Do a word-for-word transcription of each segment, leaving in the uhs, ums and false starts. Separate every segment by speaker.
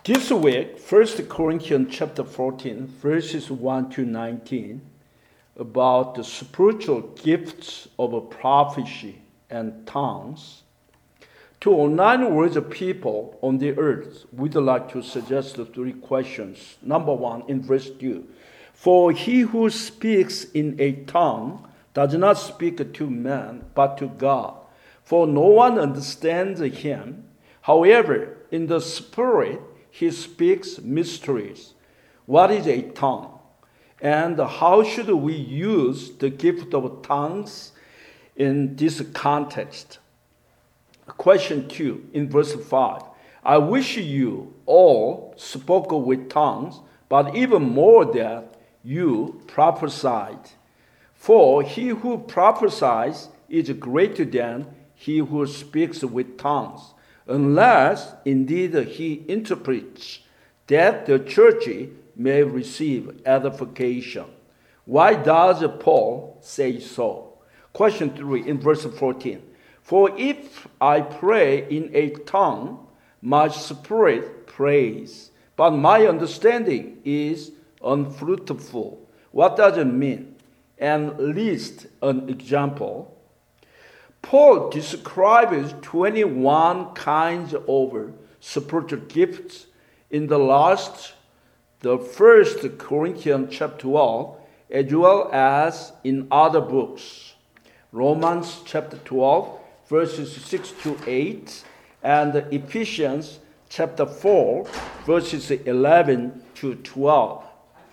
Speaker 1: This week, First Corinthians chapter fourteen, verses one to nineteen, about the spiritual gifts of prophecy and tongues. To online words people on the earth, we'd like to suggest three questions. Number one, in verse two, for he who speaks in a tongue does not speak to man, but to God, for no one understands him. However, in the Spirit, he speaks mysteries. What is a tongue? And how should we use the gift of tongues in this context? Question two, in verse five. I wish you all spoke with tongues, but even more that you prophesied. For he who prophesies is greater than he who speaks with tongues, unless indeed he interprets, that the church may receive edification. Why does Paul say so? Question three, in verse fourteen. For if I pray in a tongue, my spirit prays, but my understanding is unfruitful. What does it mean? And list an example. Paul describes twenty-one kinds of spiritual gifts in the last, the first Corinthians chapter twelve, as well as in other books. Romans chapter twelve, verses six to eight, and Ephesians chapter four, verses eleven to twelve.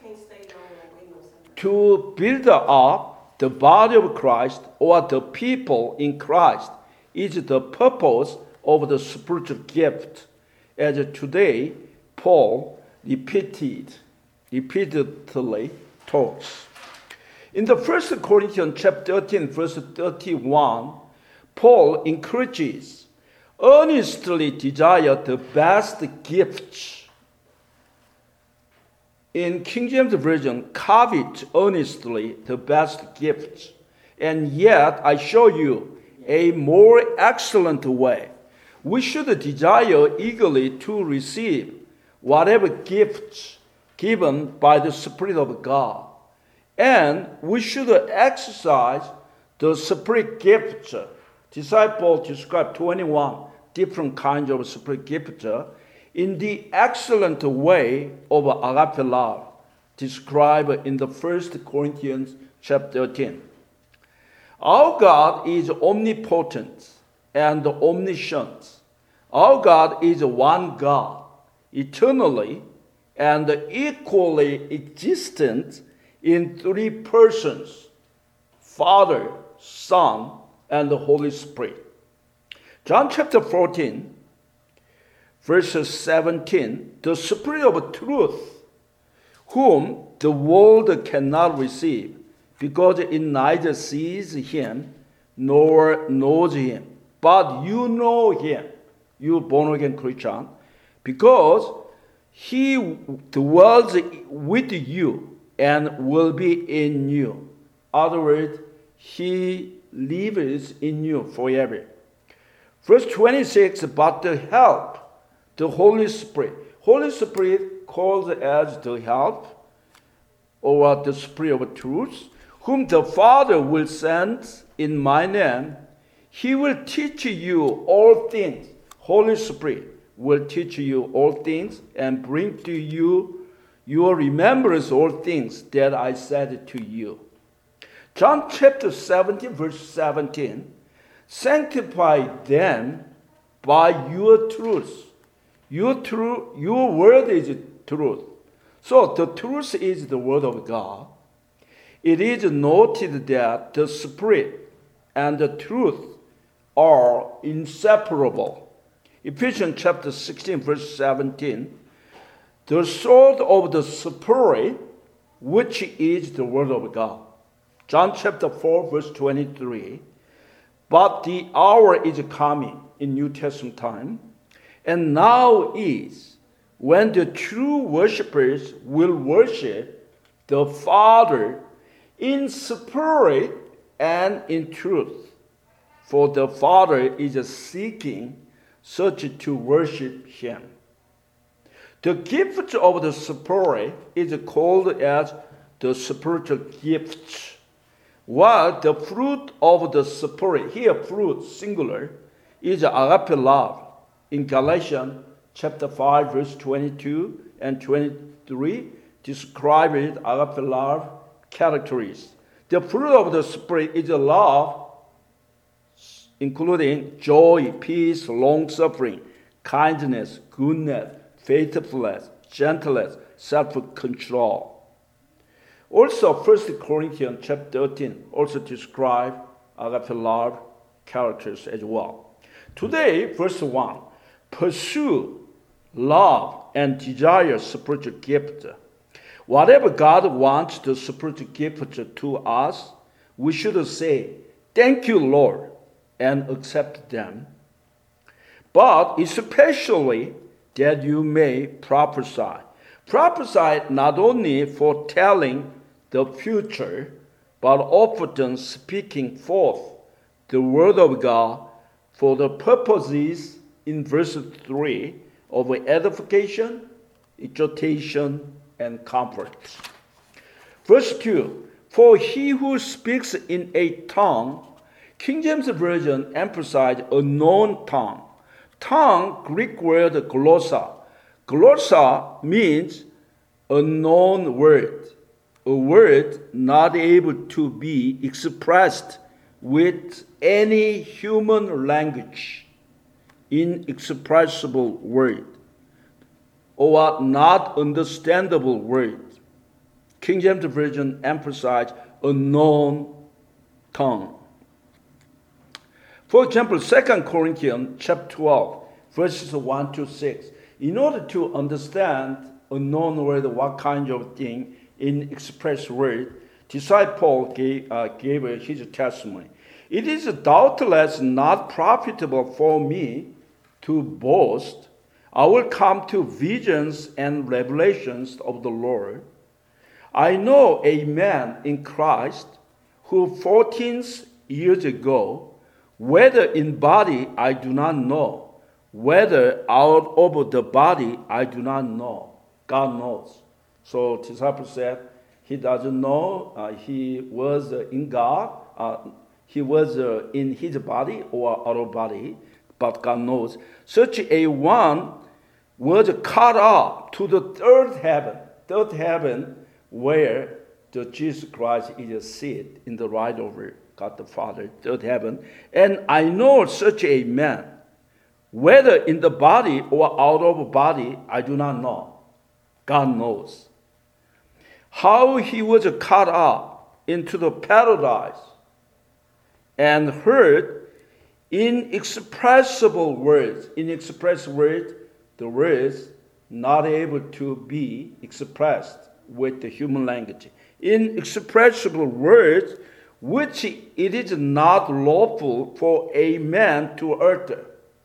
Speaker 1: To build up the body of Christ, or the people in Christ, is the purpose of the spiritual gift, as today Paul repeated, repeatedly talks. In the First Corinthians chapter thirteen, verse thirty-one, Paul encourages, earnestly desire the best gifts. In King James Version, covet earnestly the best gifts. And yet I show you a more excellent way. We should desire eagerly to receive whatever gifts given by the Spirit of God. And we should exercise the Spirit gifts. Disciples describe twenty-one different kinds of Spirit gifts in the excellent way of agape love, described in the First Corinthians chapter thirteen. Our God is omnipotent and omniscient. Our God is one God, eternally and equally existent in three persons, Father, Son, and the Holy Spirit. John chapter fourteen, verses seventeen, the Spirit of truth, whom the world cannot receive, because it neither sees him nor knows him. But you know him, you born-again Christian, because he dwells with you and will be in you. In other words, he lives in you forever. Verse twenty-six, but the help, the Holy Spirit. Holy Spirit called as the help, or the Spirit of truth, whom the Father will send in my name. He will teach you all things. Holy Spirit will teach you all things and bring to you your remembrance all things that I said to you. John chapter seventeen, verse seventeen, sanctify them by your truth. Your truth, your word is truth. So the truth is the word of God. It is noted that the Spirit and the truth are inseparable. Ephesians chapter sixteen, verse seventeen, the sword of the Spirit, which is the word of God. John chapter four, verse twenty-three, but the hour is coming in New Testament time, and now is when the true worshipers will worship the Father in spirit and in truth. For the Father is seeking such to worship him. The gift of the Spirit is called as the spiritual gifts. While the fruit of the Spirit, here fruit, singular, is agape love. In Galatians chapter five, verse twenty-two and twenty-three, describe it agape love characteristics. The fruit of the Spirit is love, including joy, peace, long-suffering, kindness, goodness, faithfulness, gentleness, self-control. Also, First Corinthians chapter thirteen also describe agape love characters as well. Today, verse one, pursue, love, and desire spiritual gift. Whatever God wants the spiritual gift to us, we should say, thank you, Lord, and accept them. But especially that you may prophesy. Prophesy not only foretelling the future, but often speaking forth the word of God for the purposes in verse three of edification, exhortation, and comfort. Verse two, for he who speaks in a tongue, King James Version emphasizes a known tongue. Tongue, Greek word glossa. Glossa means a known word, a word not able to be expressed with any human language, inexpressible word, or not understandable word. King James Version emphasizes a known tongue. For example, Second Corinthians chapter twelve, verses one to six. In order to understand a known word, what kind of thing in express word, disciple gave, uh, gave his testimony. It is doubtless not profitable for me to boast. I will come to visions and revelations of the Lord. I know a man in Christ who fourteen years ago, whether in body I do not know, whether out of the body I do not know. God knows. So disciple said he doesn't know. Uh, he was uh, in God. Uh, he was uh, in his body or out of body, but God knows. Such a one was caught up to the third heaven. Third heaven where the Jesus Christ is seated in the right over God the Father, third heaven. And I know such a man, whether in the body or out of body, I do not know. God knows. How he was caught up into the paradise and heard inexpressible words. Inexpressible words, the words not able to be expressed with the human language. Inexpressible words which it is not lawful for a man to utter.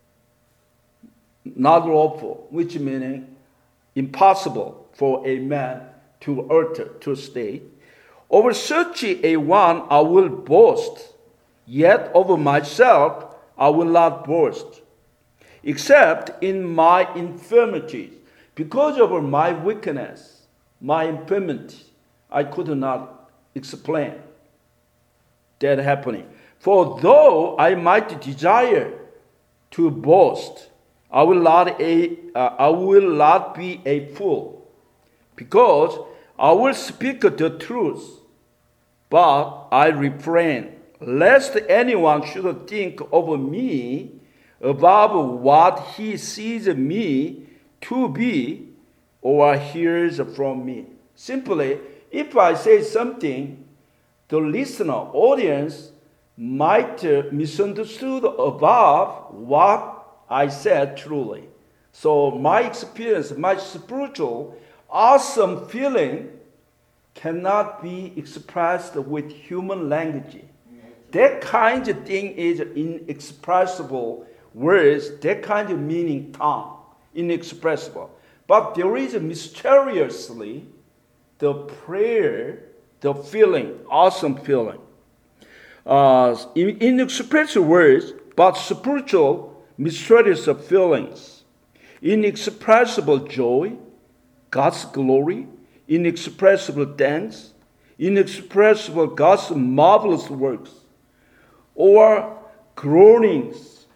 Speaker 1: Not lawful, which meaning impossible for a man to utter, to state. Over such a one I will boast, yet over myself I will not boast, except in my infirmities. Because of my weakness, my infirmity, I could not explain that happening. For though I might desire to boast, I will not a uh, I will not be a fool, because I will speak the truth, but I refrain, lest anyone should think of me above what he sees me to be or hears from me. Simply, if I say something, the listener, audience, might uh, misunderstood above what I said truly. So my experience, my spiritual, awesome feeling cannot be expressed with human language. That kind of thing is inexpressible words, that kind of meaning tongue, inexpressible. But there is mysteriously the prayer, the feeling, awesome feeling. Uh, in, inexpressible words, but spiritual, mysterious feelings. Inexpressible joy, God's glory, inexpressible thanks, inexpressible God's marvelous works, or groanings,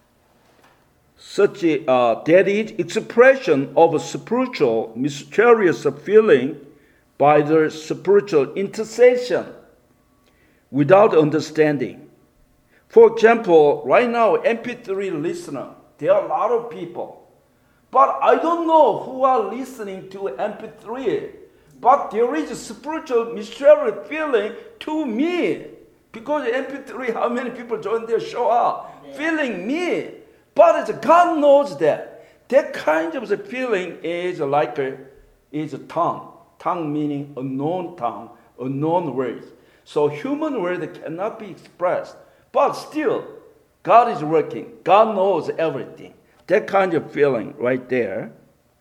Speaker 1: such a, uh, that is expression of a spiritual, mysterious feeling by the spiritual intercession without understanding. For example, right now, M P three listener, there are a lot of people, but I don't know who are listening to M P three. But there is a spiritual, mysterious feeling to me. Because M P three, how many people join their show up? Yeah. Feeling me. But it's, God knows that. That kind of the feeling is like a, is a tongue. Tongue meaning unknown tongue, unknown words. So human word cannot be expressed. But still, God is working. God knows everything. That kind of feeling right there.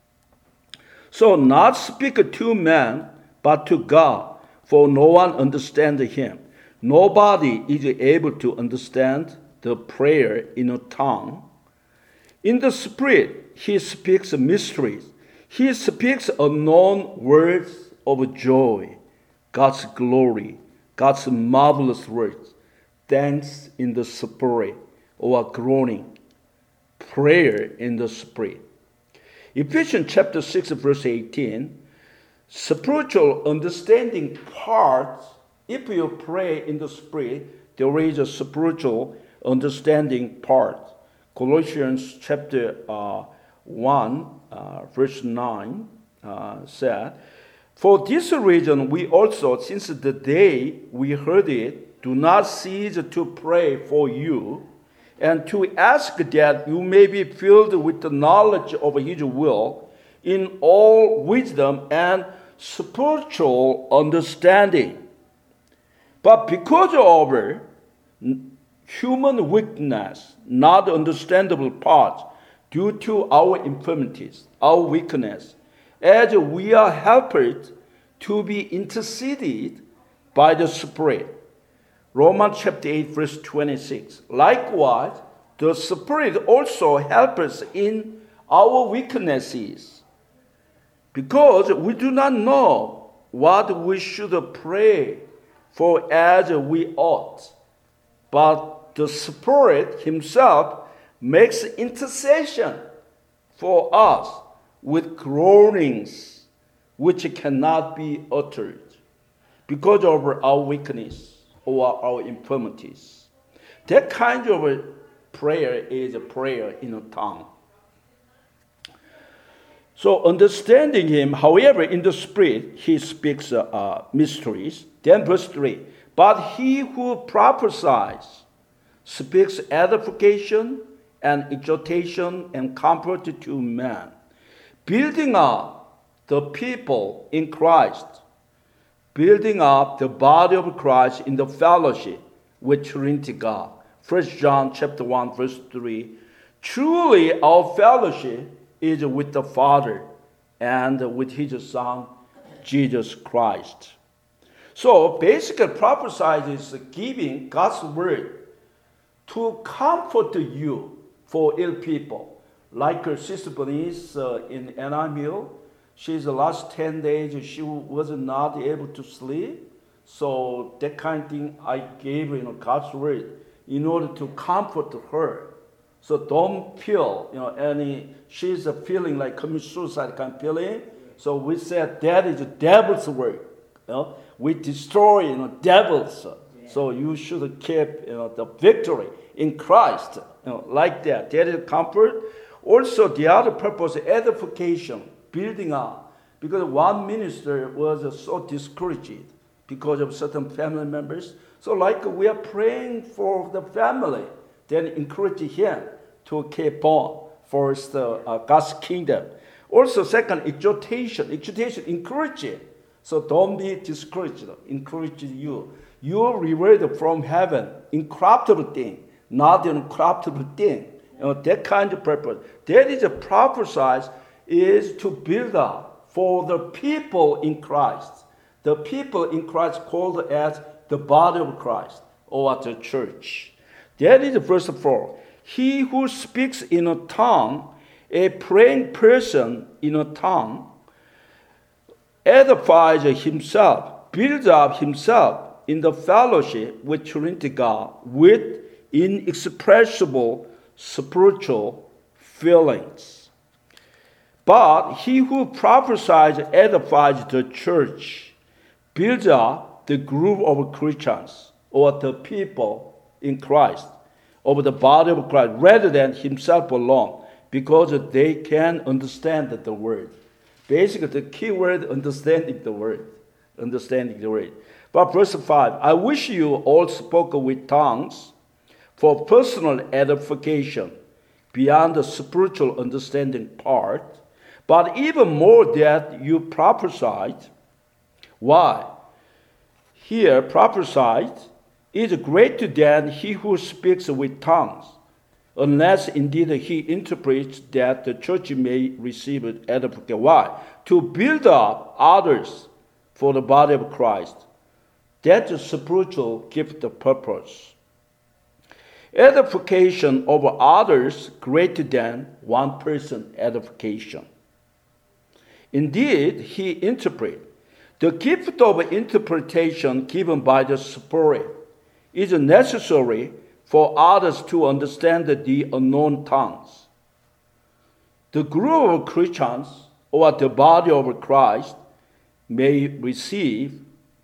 Speaker 1: So not speak to man, but to God, for no one understands him. Nobody is able to understand the prayer in a tongue. In the Spirit, he speaks mysteries. He speaks unknown words of joy, God's glory, God's marvelous words, thanks in the Spirit, or groaning, prayer in the Spirit. Ephesians chapter six, verse eighteen, spiritual understanding part, if you pray in the Spirit, there is a spiritual understanding part. Colossians chapter uh, one, uh, verse nine uh, said, for this reason we also, since the day we heard it, do not cease to pray for you, and to ask that you may be filled with the knowledge of his will in all wisdom and spiritual understanding. But because of our human weakness, not understandable parts, due to our infirmities, our weakness, as we are helped to be interceded by the Spirit. Romans chapter eight, verse twenty-six. Likewise, the Spirit also helps us in our weaknesses, because we do not know what we should pray for as we ought. But the Spirit himself makes intercession for us with groanings which cannot be uttered because of our weakness or our infirmities. That kind of a prayer is a prayer in a tongue. So understanding him, however, in the Spirit, he speaks uh, uh, mysteries. Then verse three, but he who prophesies speaks edification and exhortation and comfort to man, building up the people in Christ, building up the body of Christ in the fellowship with Trinity God. First John chapter one, verse three. Truly our fellowship is with the Father and with his Son, Jesus Christ. So basically prophesy is giving God's word to comfort you for ill people. Like her sister Bernice uh, in Anaheim Hill, she's the last ten days, she was not able to sleep. So that kind of thing I gave her, you know, God's word in order to comfort her. So don't feel, you know, any, she's a feeling like committing suicide kind of feeling. So we said that is the devil's word. You know, we destroy, you know, devils. Yeah. So you should keep, you know, the victory in Christ, you know, like that. That is comfort. Also, the other purpose, edification, building up. Because one minister was so discouraged because of certain family members. So like we are praying for the family, then encourage him to keep on for the, uh, God's kingdom. Also, second, exhortation. Exhortation, encourage it. So don't be discouraged. Encourage you. Your reward from heaven, incorruptible thing, not an incorruptible thing. You know, that kind of purpose. That is a prophesied is to build up for the people in Christ. The people in Christ called as the body of Christ, or the church. That is verse four. He who speaks in a tongue, a praying person in a tongue, edifies himself, builds up himself in the fellowship with Trinity God with inexpressible spiritual feelings. But he who prophesies edifies the church, builds up the group of Christians or the people in Christ, of the body of Christ, rather than himself alone, because they can understand the word. Basically, the key word, understanding the word. Understanding the word. But verse five, I wish you all spoke with tongues for personal edification, beyond the spiritual understanding part, but even more that you prophesied. Why? Here, prophesied is greater than he who speaks with tongues, unless indeed he interprets, that the church may receive edification. Why? To build up others for the body of Christ. That's a spiritual gift of purpose. Edification over others greater than one person edification. Indeed, he interprets. The gift of interpretation given by the Spirit is necessary for others to understand the unknown tongues. The group of Christians, or the body of Christ, may receive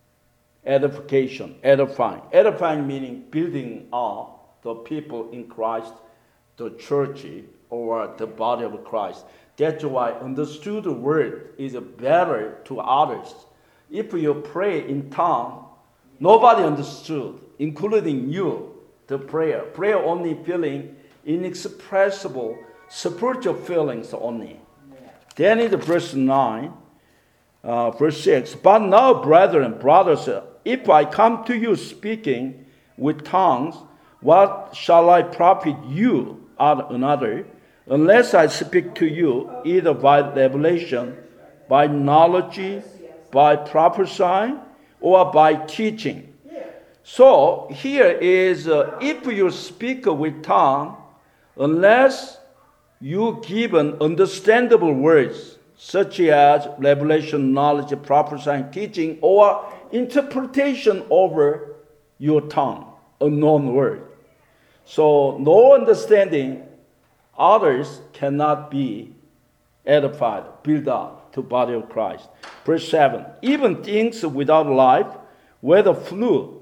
Speaker 1: edification, edifying. Edifying meaning building up the people in Christ, the church, or the body of Christ. That's why understood word is better to others. If you pray in tongue, nobody understood, including you, the prayer. Prayer only feeling inexpressible spiritual feelings only. Then in verse nine, uh, verse six, but now, brethren, brothers, if I come to you speaking with tongues, what shall I profit you out another, unless I speak to you either by revelation, by knowledge, by prophesying, or by teaching? So here is, uh, if you speak with tongue, unless you give an understandable words, such as revelation, knowledge, prophesying, teaching, or interpretation over your tongue, unknown word. So no understanding, others cannot be edified, built up to body of Christ. Verse seven, even things without life, whether flute,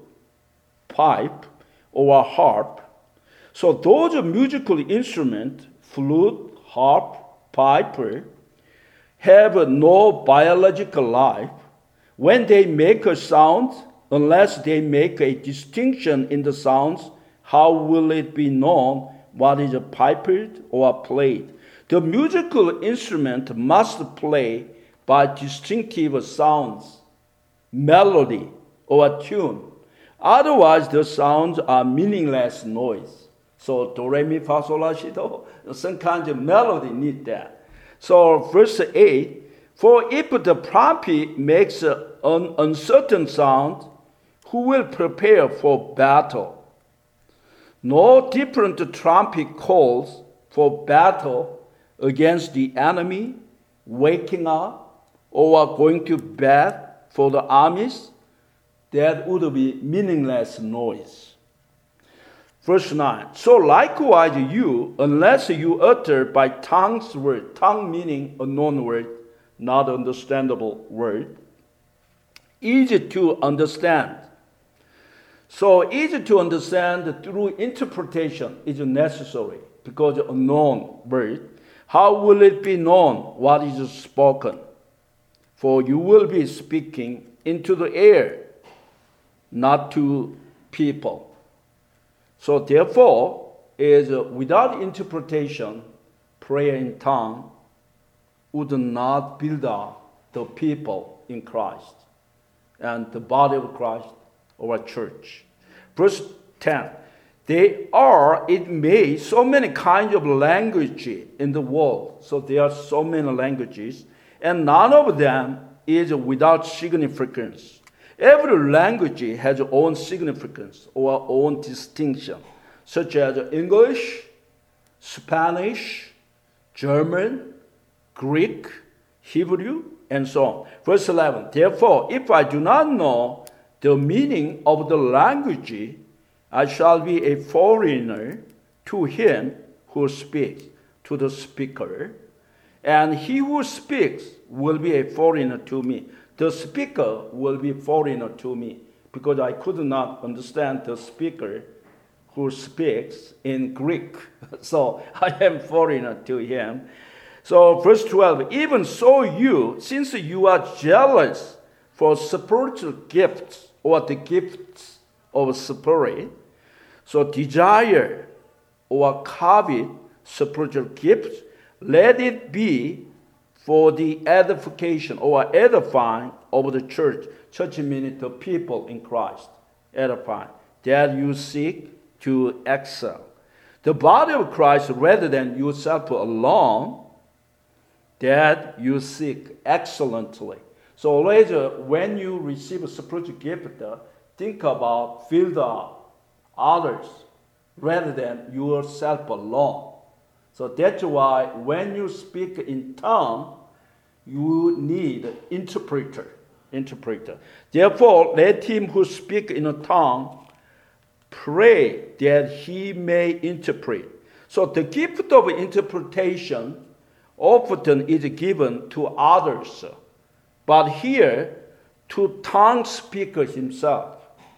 Speaker 1: pipe, or a harp. So those musical instruments, flute, harp, pipe, have no biological life. When they make a sound, unless they make a distinction in the sounds, how will it be known what is piped or played? The musical instrument must play by distinctive sounds, melody, or tune. Otherwise, the sounds are meaningless noise. So, do, re, mi, fa, sol, la, si, do, some kind of melody need that. So, verse eight, for if the prophet makes an uncertain sound, who will prepare for battle? No different trumpet calls for battle against the enemy, waking up, or going to bed for the armies. That would be meaningless noise. Verse nine, so likewise you, unless you utter by tongues word, tongue meaning unknown word, not understandable word, easy to understand. So easy to understand through interpretation is necessary, because unknown word, how will it be known what is spoken? For you will be speaking into the air, not to people. So therefore, is uh, without interpretation, prayer in tongue would not build up the people in Christ and the body of Christ or a church. Verse ten, there are, it may, so many kinds of language in the world. So there are so many languages, and none of them is without significance. Every language has its own significance or own distinction, such as English, Spanish, German, Greek, Hebrew, and so on. Verse eleven, therefore, if I do not know the meaning of the language, I shall be a foreigner to him who speaks, to the speaker, and he who speaks will be a foreigner to me. The speaker will be foreigner to me, because I could not understand the speaker who speaks in Greek. So I am foreigner to him. So verse twelve, even so you, since you are jealous for spiritual gifts or the gifts of spirit, so desire or covet spiritual gifts, let it be for the edification or edifying of the church. Church meaning the people in Christ, edifying, that you seek to excel. The body of Christ rather than yourself alone, that you seek excellently. So always uh, when you receive a spiritual gift, uh, think about build up others rather than yourself alone. So that's why when you speak in tongue, you need interpreter. Interpreter. Therefore, let him who speak in a tongue pray that he may interpret. So the gift of interpretation often is given to others, but here to tongue speaker himself.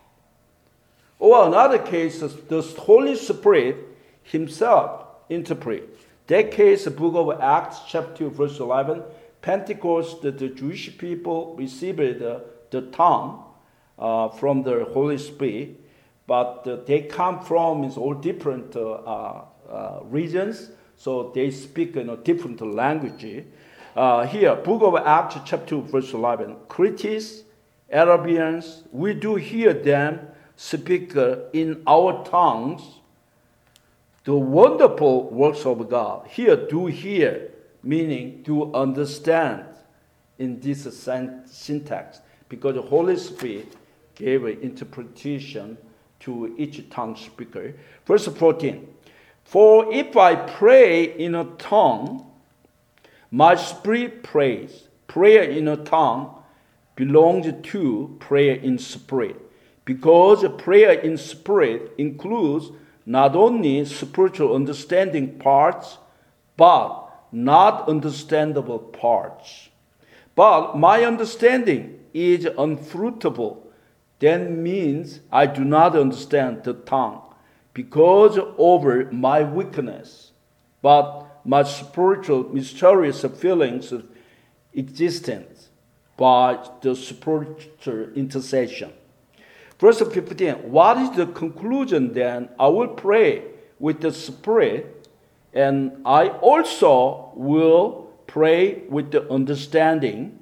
Speaker 1: Or another case, the Holy Spirit himself interpret. That case, the book of Acts, chapter two, verse eleven, Pentecost, the, the Jewish people received the, the tongue uh, from the Holy Spirit, but uh, they come from is all different uh, uh, regions, so they speak in a different language. Uh, here, book of Acts, chapter two, verse eleven, Cretians, Arabians, we do hear them speak uh, in our tongues the wonderful works of God. Here, do hear, meaning to understand in this syntax, because the Holy Spirit gave an interpretation to each tongue speaker. Verse fourteen, for if I pray in a tongue, my spirit prays. Prayer in a tongue belongs to prayer in spirit, because prayer in spirit includes not only spiritual understanding parts, but not understandable parts. But my understanding is unfruitful. That means I do not understand the tongue because of my weakness, but my spiritual mysterious feelings of existence by the spiritual intercession. Verse fifteen, what is the conclusion then? I will pray with the Spirit, and I also will pray with the understanding.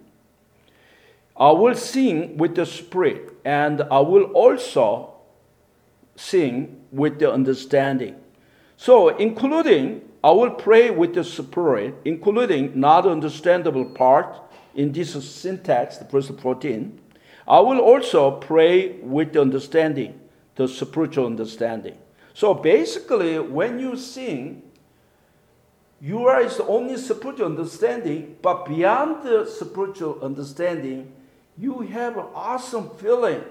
Speaker 1: I will sing with the Spirit, and I will also sing with the understanding. So, including, I will pray with the Spirit, including not understandable part in this syntax, verse fourteen. I will also pray with the understanding, the spiritual understanding. So basically, when you sing, you are is only spiritual understanding, but beyond the spiritual understanding, you have an awesome feeling,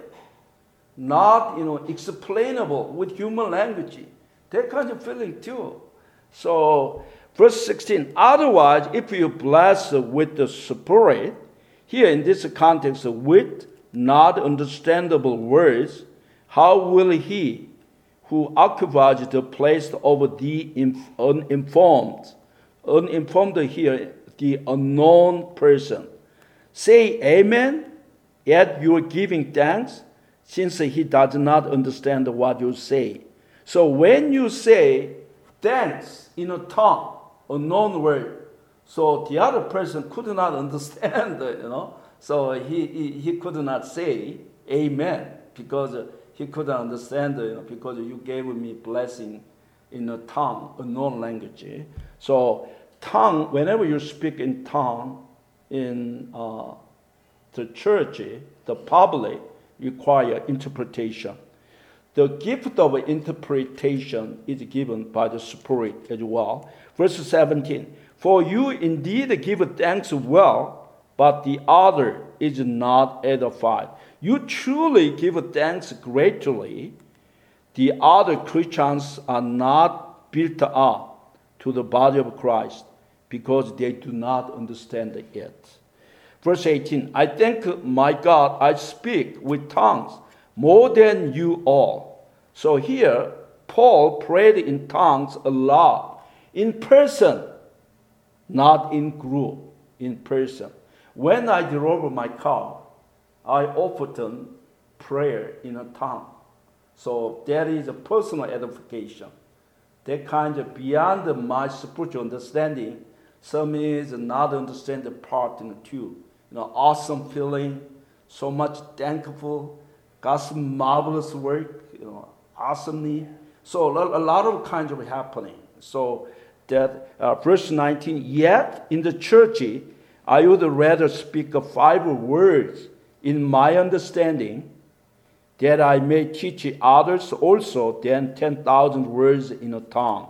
Speaker 1: not you know explainable with human language. That kind of feeling too. So verse sixteen. Otherwise, if you bless with the Spirit, here in this context, with not understandable words, how will he who occupies the place of the uninformed, uninformed here, the unknown person, say amen, yet you are giving thanks, since he does not understand what you say. So when you say thanks in a tongue, a known word, so the other person could not understand, you know, so he, he, he could not say amen because he couldn't understand, you know, because you gave me blessing in a tongue, a known language. So tongue, whenever you speak in tongue in uh, the church, the public require interpretation. The gift of interpretation is given by the Spirit as well. Verse seventeen, For you indeed give thanks well, but the other is not edified. You truly give thanks greatly. The other Christians are not built up to the body of Christ because they do not understand it. Verse eighteen, I thank my God I speak with tongues more than you all. So here, Paul prayed in tongues a lot, in person, not in group, in person. When I drove my car, I often pray in a tongue. So that is a personal edification. That kind of beyond my spiritual understanding. Some is not understand the part in the two. You know, awesome feeling, so much thankful, God's marvelous work, you know, awesomely. So a lot of kinds of happening. So that uh, verse nineteen, yet in the church I would rather speak of five words in my understanding, that I may teach others also than ten thousand words in a tongue.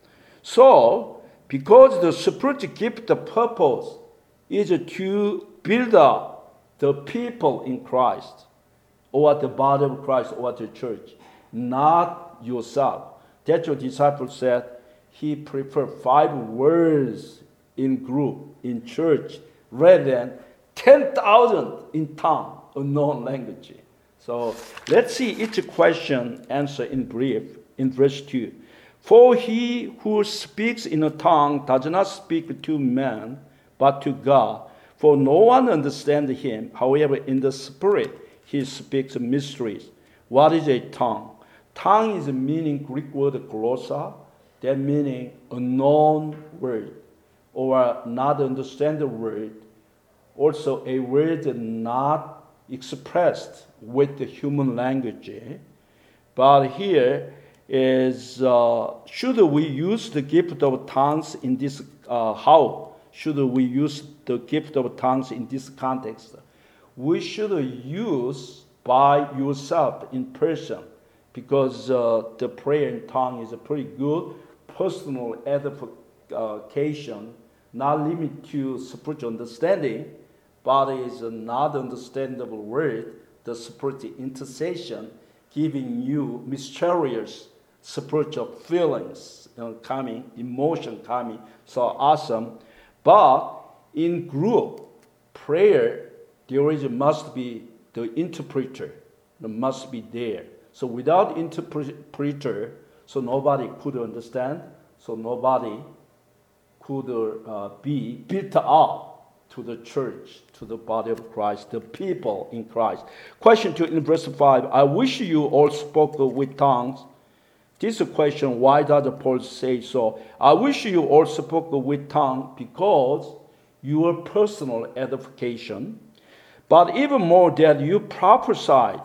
Speaker 1: So, because the spiritual gift, the purpose is to build up the people in Christ, or the body of Christ, or the church, not yourself. That's what disciples said. He preferred five words in group, in church, rather than ten thousand in tongue, unknown language. So let's see each question answered in brief in verse two. For he who speaks in a tongue does not speak to man, but to God. For no one understands him. However, in the spirit he speaks mysteries. What is a tongue? Tongue is meaning Greek word glossa, that meaning unknown word, or not understand the word. Also a word not expressed with the human language. But here is, uh, should we use the gift of tongues in this, uh, how should we use the gift of tongues in this context? We should use by yourself in person, because uh, the prayer in tongue is a pretty good personal edification, not limited to spiritual understanding, but is a not understandable word, the spiritual intercession, giving you mysterious spiritual feelings, you know, coming, emotion coming, so awesome. But in group prayer, there is must be the interpreter, that must be there. So without interpreter, so nobody could understand, so nobody could uh, be built up to the church, to the body of Christ, the people in Christ. Question two in verse five, I wish you all spoke with tongues. This is a question, why does Paul say so? I wish you all spoke with tongues because your personal edification, but even more that you prophesied.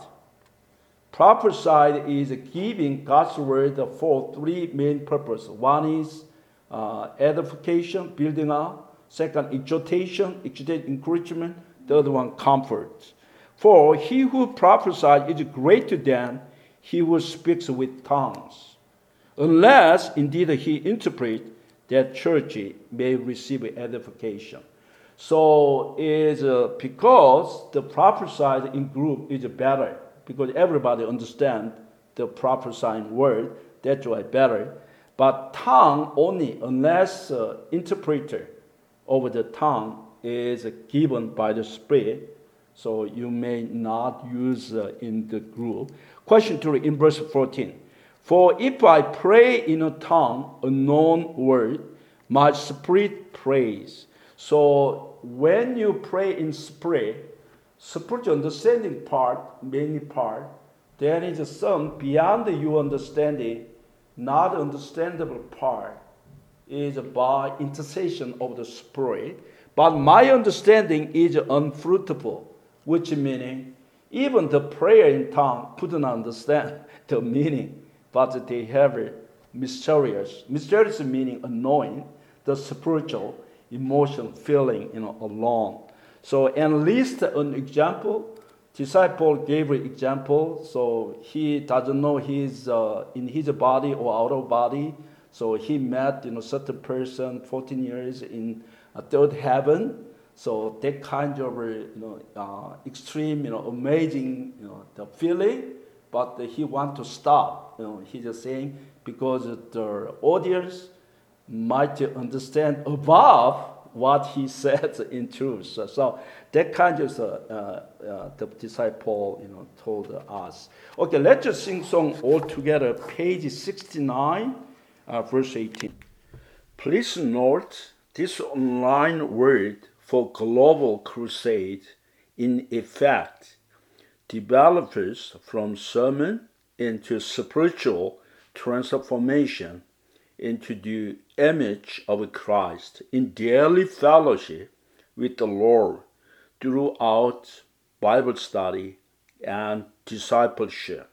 Speaker 1: Prophesied is giving God's word for three main purposes. One is uh, edification, building up. Second, exhortation, encouragement. Third one, comfort. For he who prophesies is greater than he who speaks with tongues, unless indeed he interprets, that church may receive edification. So it's uh, because the prophesied in group is better, because everybody understands the prophesying word, that's why better. But tongue only, unless uh, interpreter over the tongue is given by the Spirit, so you may not use uh, in the group. Question three in verse fourteen. For if I pray in a tongue, a known word, my spirit prays. So when you pray in spirit, spiritual understanding part, mainly part, there is some beyond your understanding, not understandable part, is by intercession of the Spirit. But my understanding is unfruitful, which meaning even the prayer in tongue couldn't understand the meaning, but they have it mysterious. Mysterious meaning annoying, the spiritual emotion feeling, you know, alone. So at least an example, disciple gave an example, so he doesn't know he's uh, in his body or out of body. So he met, you know, certain person, fourteen years in a third heaven. So that kind of, you know, uh, extreme, you know, amazing, you know, the feeling. But he want to stop. You know, he's just saying because the audience might understand above what he said in truth. So, so that kind of uh, uh, the disciple, you know, told us. Okay, let's just sing song all together. Page sixty-nine, uh, verse eighteen. Please note this online word for global crusade in effect develops from sermon into spiritual transformation into the image of Christ in daily fellowship with the Lord throughout Bible study and discipleship.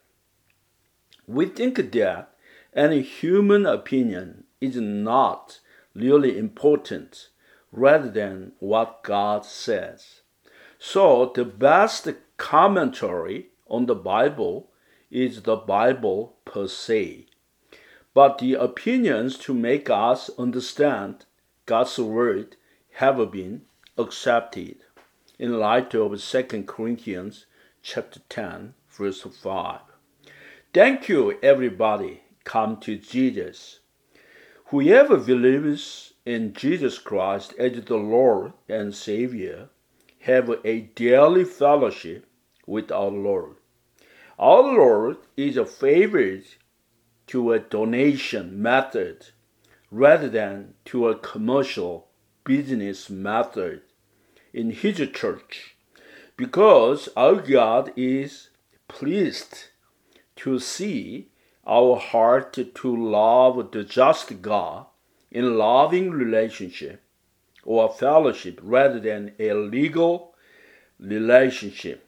Speaker 1: We think that any human opinion is not really important rather than what God says. So the best commentary on the Bible is the Bible per se. But the opinions to make us understand God's word have been accepted in light of Second Corinthians chapter ten, verse five. Thank you, everybody. Come to Jesus. Whoever believes in Jesus Christ as the Lord and Savior have a daily fellowship with our Lord. Our Lord is a favorite to a donation method rather than to a commercial business method in His church, because our God is pleased to see our heart to love the just God in loving relationship or fellowship rather than a legal relationship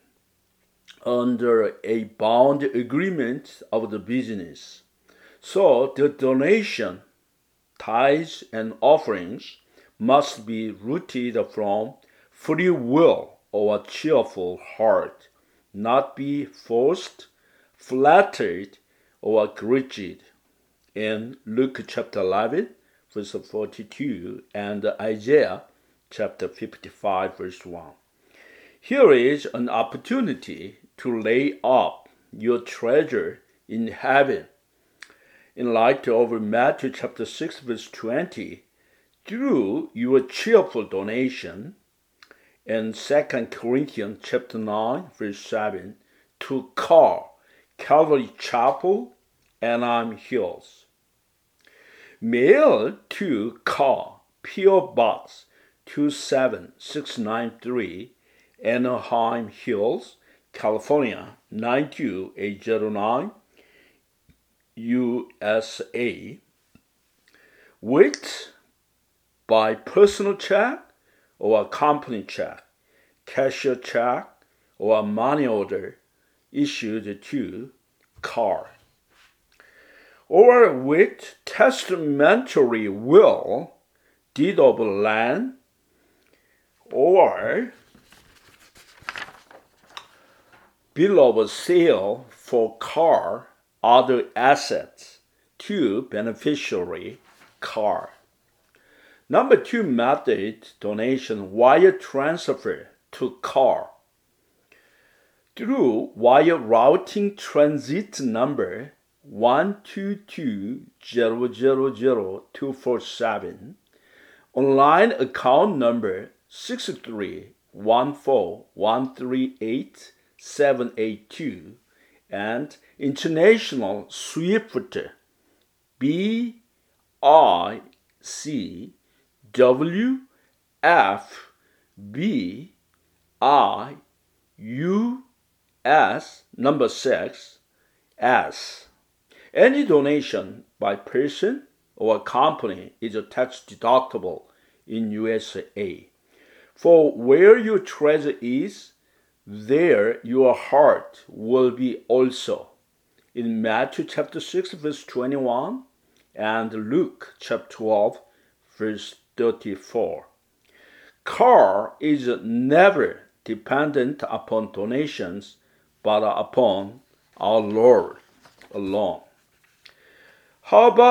Speaker 1: under a bound agreement of the business. So the donation, tithes, and offerings must be rooted from free will or a cheerful heart, not be forced, flattered, or rigid. In Luke chapter eleven, verse forty-two, and Isaiah chapter fifty-five, verse one. Here is an opportunity to lay up your treasure in heaven. In light of Matthew chapter six, verse twenty, through your cheerful donation, and Second Corinthians chapter nine, verse seven, to Carl, Calvary Chapel, Anaheim Hills. Mail to Carl, P O. Box two seven six nine three, Anaheim Hills, California nine two eight zero nine, U S A, with by personal check or a company check, cashier check, or a money order issued to Carl, or with testamentary will, deed of land, or bill of sale for Carl, other assets to beneficiary Carl. Number two method, donation wire transfer to Carl. Through wire routing transit number one two two zero zero zero two four seven, online account number six three one four one three eight seven eight two, and international SWIFT B I C W F B I U S number six S. Any donation by person or company is tax deductible in U S A. For where your treasure is, there your heart will be also. In Matthew chapter six, verse twenty-one, and Luke chapter twelve, verse thirty-four. Carl is never dependent upon donations, but upon our Lord alone. How about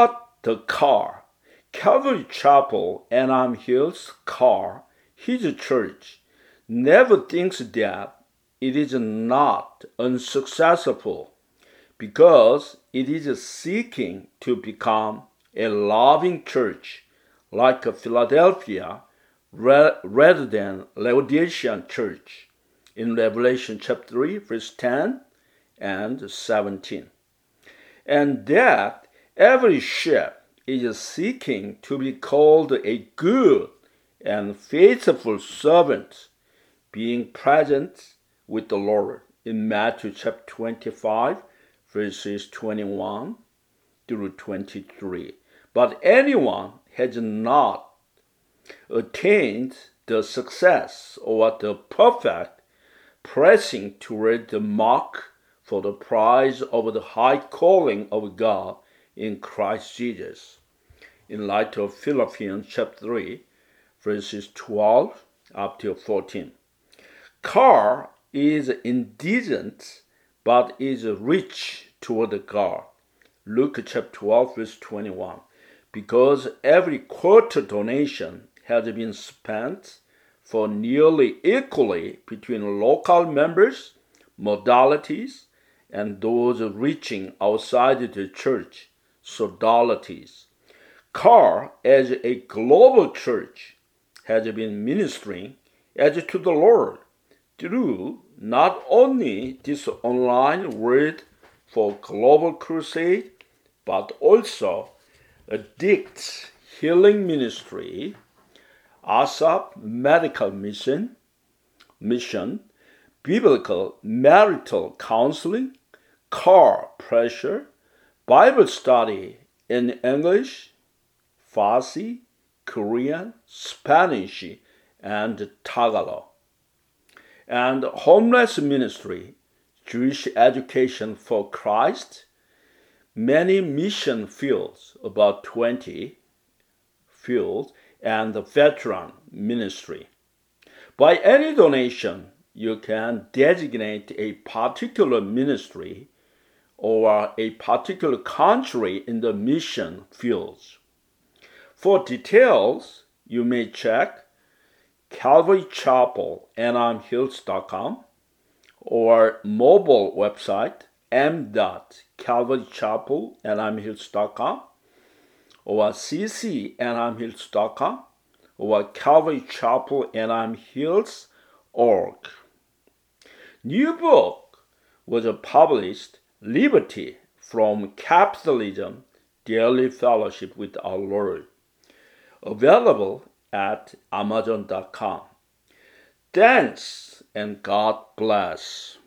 Speaker 1: the car. Calvary Chapel, Anaheim Hills car, his church, never thinks that it is not unsuccessful because it is seeking to become a loving church like Philadelphia rather than Laodicean church in Revelation chapter three, verse ten and seventeen. And that every ship is seeking to be called a good and faithful servant, being present with the Lord in Matthew chapter twenty-five, verses twenty-one through twenty-three. But anyone has not attained the success or the perfect pressing toward the mark for the prize of the high calling of God in Christ Jesus. In light of Philippians chapter three, verses twelve up to fourteen. Car is indigent, but is rich toward God. Luke chapter twelve, verse twenty-one. Because every quarter donation has been spent for nearly equally between local members, modalities, and those reaching outside the church, sodalities. Car, as a global church, has been ministering as to the Lord through not only this online Word for Global Crusade, but also Addicts Healing Ministry, ASAP Medical Mission, Mission, Biblical Marital Counseling, Car Pressure, Bible Study in English, Farsi, Korean, Spanish, and Tagalog, and Homeless Ministry, Jewish Education for Christ, many mission fields, about twenty fields, and the Veteran Ministry. By any donation, you can designate a particular ministry or a particular country in the mission fields. For details, you may check Calvary Chapel, Anaheim Hills dot com or mobile website m dot calvary chapel anaheim hills dot com or cc anaheim hills dot com or Calvary Chapel Anaheim Hills dot org. New book was published, Liberty from Capitalism, Daily Fellowship with Our Lord, available at amazon dot com. Thanks and God bless.